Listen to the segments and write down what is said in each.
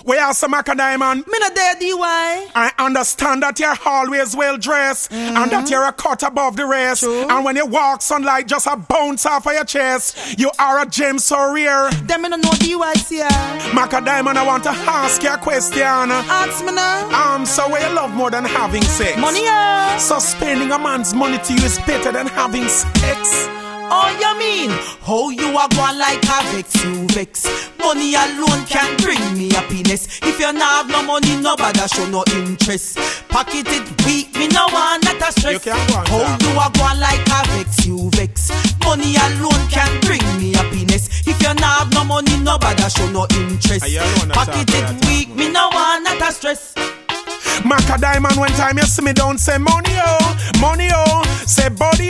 We are some Diamond. Me not there, DY. I understand that you're always well dressed and that you're a cut above the rest. True. And when you walk, sunlight just a bounce off of your chest. You are a gem so rare. Them me no know DY, see ya. Diamond, I want to ask you a question. Ask me now. So what you love more than having sex? Money, yeah. So spending a man's money to you is better than having sex? Oh, you mean? How you are going like a vex, you vex. Money alone can bring me happiness. If you not have no money, nobody show no interest. Pocket it weak, me no want not a stress. How you are going like a vex, you vex. Money alone can bring me happiness. If you not have no money, nobody show no interest. Pocket it weak, me no want not a stress. Diamond, when time you see me, don't say money oh, say body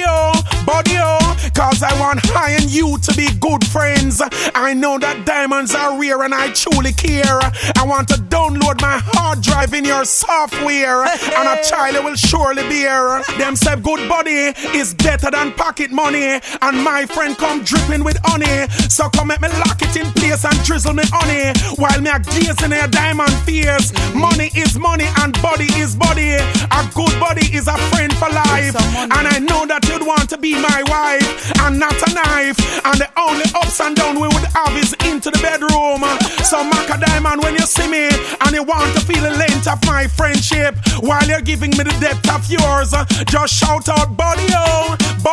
oh, cause I want I and you to be good friends. I know that diamonds are rare and I truly care. I want to download my hard drive in your software, and a child will surely bear. Them say good body is better than pocket money, and my friend come dripping with honey. So come let me lock it in place and drizzle me honey, while me a gaze in a diamond face. Money is money and body is body. A good body is a friend for life. And I know that you'd want to be my wife and not a knife. And the only ups and downs we would have is into the bedroom. So Diamond, when you see me and you want to feel the length of my friendship while you're giving me the depth of yours, just shout out body oh,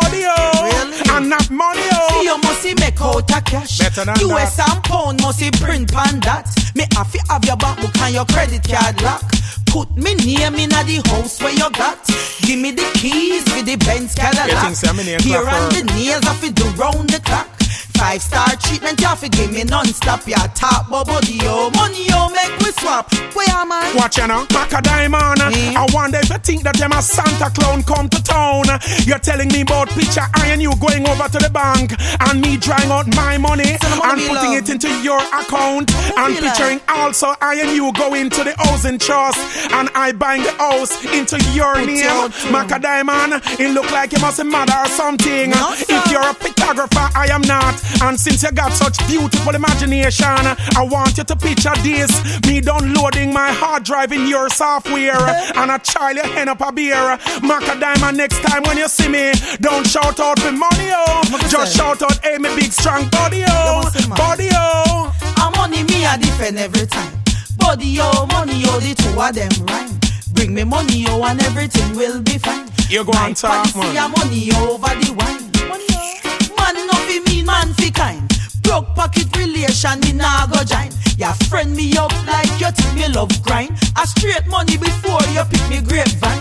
really? And not money oh. You must see make out a cash. US and pound must see print on that. Me have to have your bank book and your credit card lock. Put me name in the house where you got. Give me the keys with the Benz Cadillac. Here on the nails, I fi do round the clock. 5-star treatment, you have to give me non-stop. You talk about body, oh, money, oh, make we swap. Where am I? Watch you now, Diamond. I wonder if you think that I'm a Santa clown come to town. You're telling me about picture I and you going over to the bank and me drawing out my money and putting it into your account, and picturing also I and you going to the housing trust and I buying the house into your name. Diamond, it look like you must be mad or something. If you're a photographer, I am not. And since you got such beautiful imagination, I want you to picture this: me downloading my hard drive in your software, and a child you hand up a beer. Diamond, next time when you see me, don't shout out for money oh, just shout out hey me big strong body oh, body oh. And money me I defend every time. Body oh, money oh, the two of them rhyme. Bring me money oh and everything will be fine. You go on top, man. Money over the wine. Money oh. Man no fi mean, man fi kind. Broke pocket relation, me nah go join. Ya friend me up like you think me love grind. A straight money before you pick me grapevine.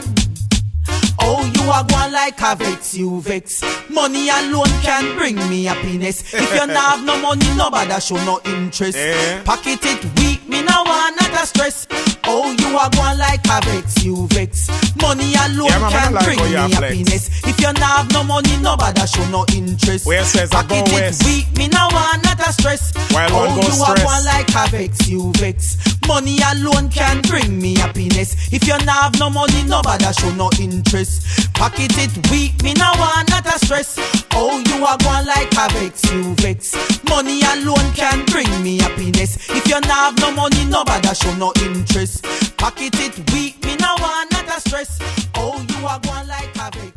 Oh, you are going like a vex, you vex. Money alone can bring me happiness. If you not have no money, nobody show no interest. Pocket it weak, me now want not a stress. Oh, you are going like a vex, you vex. Money alone can bring me happiness. If you not have no money, nobody show no interest. Pocket it weak, me now want not a stress. Oh, you are going like a vex, you vex. Money alone can bring me happiness. If you not have no money, nobody show no interest. Pocket it weak, me now want not a stress. Oh, you are going like a vex, you vex. Money alone can bring me happiness. If you not have no money, nobody show no interest. Pocket it weak, me now want not a stress. Oh, you are going like a vex.